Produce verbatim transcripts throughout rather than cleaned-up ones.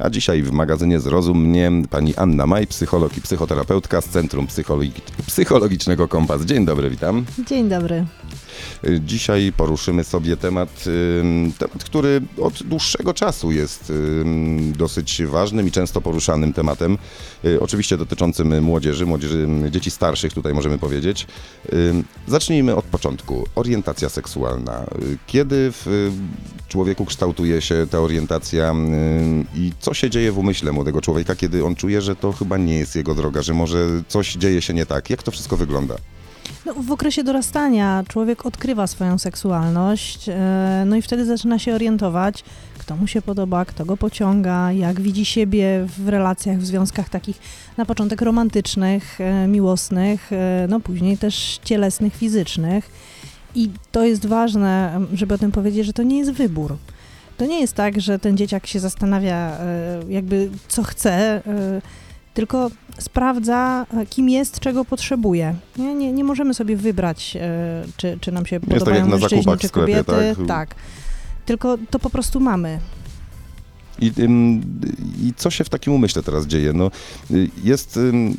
A dzisiaj w magazynie Zrozum mnie pani Anna Maj, psycholog i psychoterapeutka z Centrum Psychologi- Psychologicznego Kompas. Dzień dobry, witam. Dzień dobry. Dzisiaj poruszymy sobie temat, temat, który od dłuższego czasu jest dosyć ważnym i często poruszanym tematem. Oczywiście dotyczącym młodzieży, młodzieży, dzieci starszych tutaj możemy powiedzieć. Zacznijmy od początku. Orientacja seksualna. Kiedy w człowieku kształtuje się ta orientacja i co się dzieje w umyśle młodego człowieka, kiedy on czuje, że to chyba nie jest jego droga, że może coś dzieje się nie tak? Jak to wszystko wygląda? No, w okresie dorastania człowiek odkrywa swoją seksualność, no i wtedy zaczyna się orientować, kto mu się podoba, kto go pociąga, jak widzi siebie w relacjach, w związkach takich na początek romantycznych, miłosnych, no później też cielesnych, fizycznych. I to jest ważne, żeby o tym powiedzieć, że to nie jest wybór. To nie jest tak, że ten dzieciak się zastanawia jakby co chce, tylko sprawdza, kim jest, czego potrzebuje. Nie, nie, nie możemy sobie wybrać, czy, czy nam się jest podobają tak jak na mężczyźni, czy sklepie, kobiety. tak? Tak. Tylko to po prostu mamy. I, I co się w takim umyśle teraz dzieje? No, jest...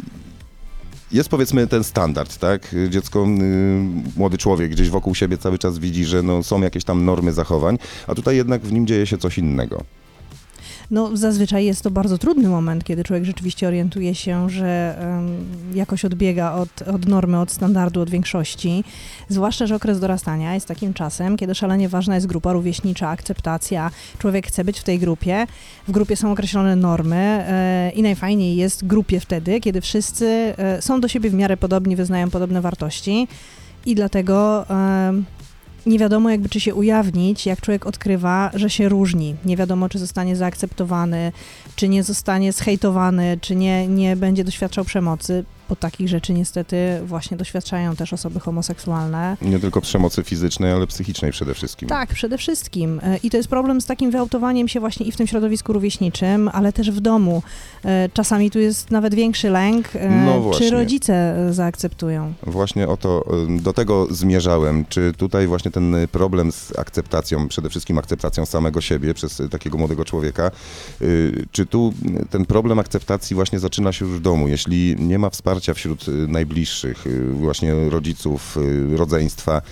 Jest powiedzmy ten standard, tak? Dziecko, młody człowiek gdzieś wokół siebie cały czas widzi, że no, są jakieś tam normy zachowań, a tutaj jednak w nim dzieje się coś innego. No zazwyczaj jest to bardzo trudny moment, kiedy człowiek rzeczywiście orientuje się, że um, jakoś odbiega od, od normy, od standardu, od większości. Zwłaszcza, że okres dorastania jest takim czasem, kiedy szalenie ważna jest grupa rówieśnicza, akceptacja. Człowiek chce być w tej grupie. W grupie są określone normy e, i najfajniej jest w grupie wtedy, kiedy wszyscy e, są do siebie w miarę podobni, wyznają podobne wartości i dlatego... E, Nie wiadomo jakby, czy się ujawnić, jak człowiek odkrywa, że się różni. Nie wiadomo, czy zostanie zaakceptowany, czy nie zostanie zhejtowany, czy nie, nie będzie doświadczał przemocy, bo takich rzeczy niestety właśnie doświadczają też osoby homoseksualne. Nie tylko przemocy fizycznej, ale psychicznej przede wszystkim. Tak, przede wszystkim. I to jest problem z takim wyautowaniem się właśnie i w tym środowisku rówieśniczym, ale też w domu. Czasami tu jest nawet większy lęk, no czy rodzice zaakceptują. Właśnie o to, do tego zmierzałem. Czy tutaj właśnie ten problem z akceptacją, przede wszystkim akceptacją samego siebie przez takiego młodego człowieka, czy tu ten problem akceptacji właśnie zaczyna się już w domu, jeśli nie ma wsparcia wśród najbliższych, właśnie rodziców, rodzeństwa.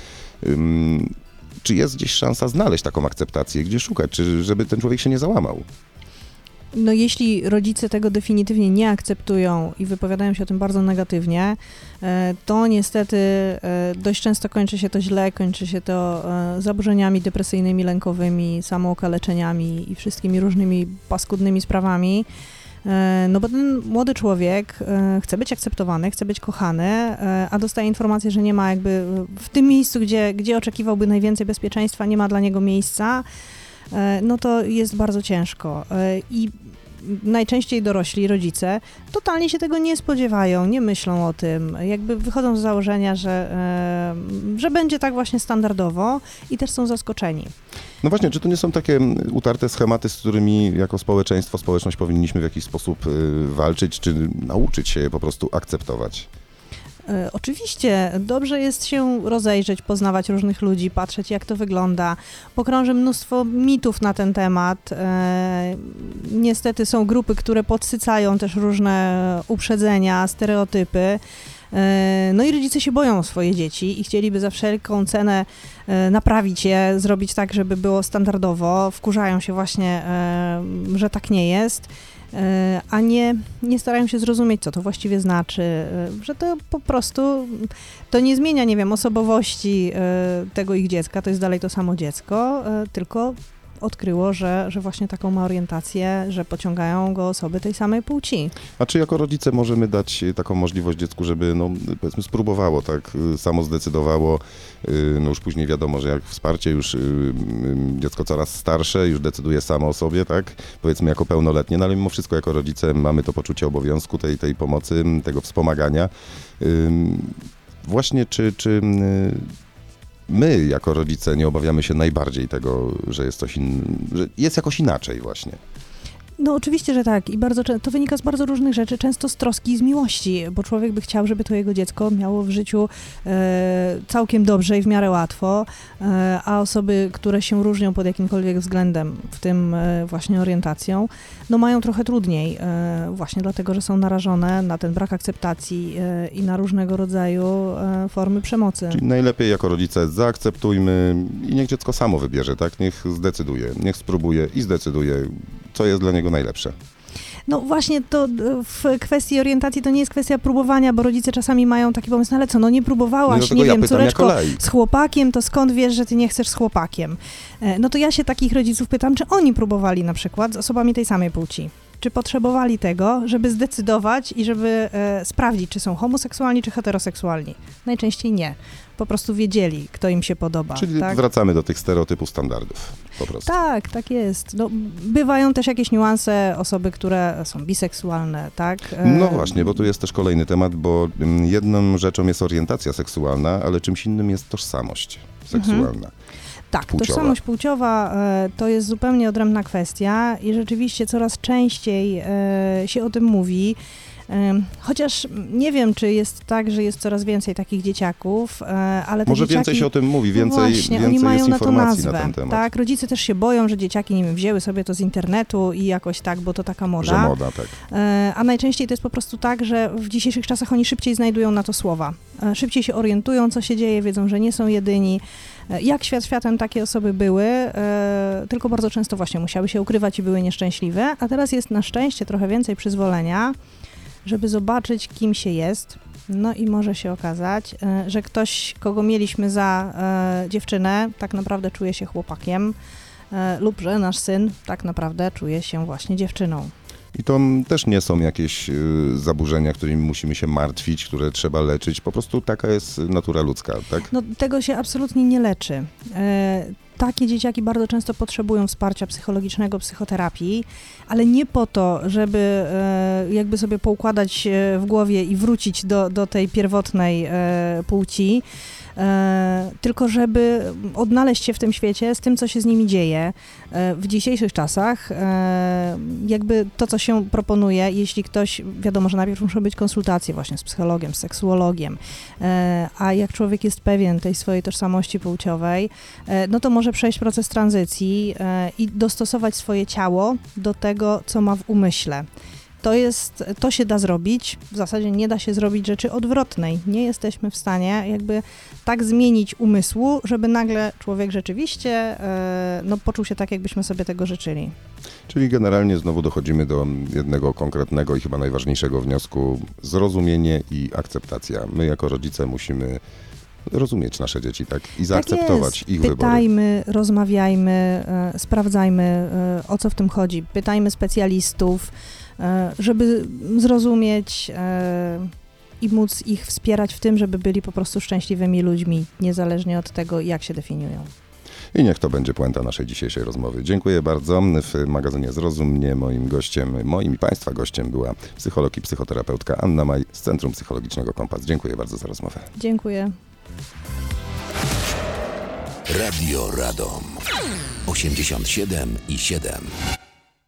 Czy jest gdzieś szansa znaleźć taką akceptację? Gdzie szukać? Czy żeby ten człowiek się nie załamał? No jeśli rodzice tego definitywnie nie akceptują i wypowiadają się o tym bardzo negatywnie, to niestety dość często kończy się to źle, kończy się to zaburzeniami depresyjnymi, lękowymi, samookaleczeniami i wszystkimi różnymi paskudnymi sprawami. No bo ten młody człowiek chce być akceptowany, chce być kochany, a dostaje informację, że nie ma jakby w tym miejscu, gdzie, gdzie oczekiwałby najwięcej bezpieczeństwa, nie ma dla niego miejsca, no to jest bardzo ciężko. I najczęściej dorośli, rodzice, totalnie się tego nie spodziewają, nie myślą o tym, jakby wychodzą z założenia, że, że będzie tak właśnie standardowo i też są zaskoczeni. No właśnie, czy to nie są takie utarte schematy, z którymi jako społeczeństwo, społeczność powinniśmy w jakiś sposób walczyć, czy nauczyć się je po prostu akceptować? Oczywiście, dobrze jest się rozejrzeć, poznawać różnych ludzi, patrzeć jak to wygląda. Pokrąży mnóstwo mitów na ten temat. Niestety są grupy, które podsycają też różne uprzedzenia, stereotypy. No i rodzice się boją o swoje dzieci i chcieliby za wszelką cenę naprawić je, zrobić tak, żeby było standardowo. Wkurzają się właśnie, że tak nie jest. A nie, nie starają się zrozumieć, co to właściwie znaczy, że to po prostu, to nie zmienia, nie wiem, osobowości tego ich dziecka, to jest dalej to samo dziecko, tylko odkryło, że, że właśnie taką ma orientację, że pociągają go osoby tej samej płci. A czy jako rodzice możemy dać taką możliwość dziecku, żeby no powiedzmy spróbowało, tak, samo zdecydowało, no już później wiadomo, że jak wsparcie, już dziecko coraz starsze, już decyduje samo o sobie, tak, powiedzmy jako pełnoletnie, no ale mimo wszystko jako rodzice mamy to poczucie obowiązku, tej, tej pomocy, tego wspomagania. Właśnie czy, czy my jako rodzice nie obawiamy się najbardziej tego, że jest coś in... że jest jakoś inaczej właśnie? No oczywiście, że tak i bardzo czę- to wynika z bardzo różnych rzeczy, często z troski i z miłości, bo człowiek by chciał, żeby to jego dziecko miało w życiu e, całkiem dobrze i w miarę łatwo, e, a osoby, które się różnią pod jakimkolwiek względem, w tym e, właśnie orientacją, no mają trochę trudniej, e, właśnie dlatego, że są narażone na ten brak akceptacji e, i na różnego rodzaju e, formy przemocy. Czyli najlepiej jako rodzice zaakceptujmy i niech dziecko samo wybierze, tak? Niech zdecyduje, niech spróbuje i zdecyduje, co jest dla niego najlepsze. No właśnie to w kwestii orientacji to nie jest kwestia próbowania, bo rodzice czasami mają taki pomysł, no ale co, no nie próbowałaś, No nie ja wiem, pytam córeczko, jako laik. z chłopakiem, to skąd wiesz, że ty nie chcesz z chłopakiem? E, No to ja się takich rodziców pytam, czy oni próbowali na przykład z osobami tej samej płci? Czy potrzebowali tego, żeby zdecydować i żeby e, sprawdzić, czy są homoseksualni, czy heteroseksualni? Najczęściej nie. Po prostu wiedzieli, kto im się podoba. Czyli tak? wracamy do tych stereotypów, standardów po prostu. Tak, tak jest. No, bywają też jakieś niuanse, osoby, które są biseksualne, tak? E, No właśnie, bo tu jest też kolejny temat, bo mm, jedną rzeczą jest orientacja seksualna, ale czymś innym jest tożsamość seksualna. Tak, płciowa. tożsamość płciowa e, to jest zupełnie odrębna kwestia i rzeczywiście coraz częściej e, się o tym mówi. E, chociaż nie wiem, czy jest tak, że jest coraz więcej takich dzieciaków, e, ale te Może dzieciaki... więcej się o tym mówi, więcej, no właśnie, więcej oni mają jest na to informacji nazwę, na ten temat. tak? Rodzice też się boją, że dzieciaki, nie wiem, wzięły sobie to z internetu i jakoś tak, bo to taka moda. Że moda, tak. E, A najczęściej to jest po prostu tak, że w dzisiejszych czasach oni szybciej znajdują na to słowa. E, Szybciej się orientują, co się dzieje, wiedzą, że nie są jedyni. E, Jak świat światem takie osoby były, e, tylko bardzo często właśnie musiały się ukrywać i były nieszczęśliwe, a teraz jest na szczęście trochę więcej przyzwolenia, żeby zobaczyć, kim się jest. No i może się okazać, e, że ktoś, kogo mieliśmy za e, dziewczynę, tak naprawdę czuje się chłopakiem, e, lub że nasz syn tak naprawdę czuje się właśnie dziewczyną. I to mm, też nie są jakieś y, zaburzenia, którymi musimy się martwić, które trzeba leczyć. Po prostu taka jest natura ludzka, tak? No tego się absolutnie nie leczy. E, takie dzieciaki bardzo często potrzebują wsparcia psychologicznego, psychoterapii, ale nie po to, żeby e, jakby sobie poukładać e, w głowie i wrócić do, do tej pierwotnej e, płci, e, tylko żeby odnaleźć się w tym świecie z tym, co się z nimi dzieje. E, w dzisiejszych czasach e, jakby to, co się proponuje, jeśli ktoś, wiadomo, że najpierw muszą być konsultacje właśnie z psychologiem, z seksuologiem, e, a jak człowiek jest pewien tej swojej tożsamości płciowej, e, no to może przejść proces tranzycji e, i dostosować swoje ciało do tego, co ma w umyśle. To jest, to się da zrobić, w zasadzie nie da się zrobić rzeczy odwrotnej. Nie jesteśmy w stanie jakby tak zmienić umysłu, żeby nagle człowiek rzeczywiście e, no, poczuł się tak, jakbyśmy sobie tego życzyli. Czyli generalnie znowu dochodzimy do jednego konkretnego i chyba najważniejszego wniosku. Zrozumienie i akceptacja. My jako rodzice musimy rozumieć nasze dzieci, tak? I zaakceptować tak ich jest. wybory. Pytajmy, rozmawiajmy, e, sprawdzajmy, e, o co w tym chodzi. Pytajmy specjalistów, e, żeby zrozumieć e, i móc ich wspierać w tym, żeby byli po prostu szczęśliwymi ludźmi, niezależnie od tego, jak się definiują. I niech to będzie puenta naszej dzisiejszej rozmowy. Dziękuję bardzo. W magazynie Zrozum mnie moim gościem, moim i Państwa gościem była psycholog i psychoterapeutka Anna Maj z Centrum Psychologicznego Kompas. Dziękuję bardzo za rozmowę. Dziękuję. Radio Radom osiemdziesiąt siedem i siedem.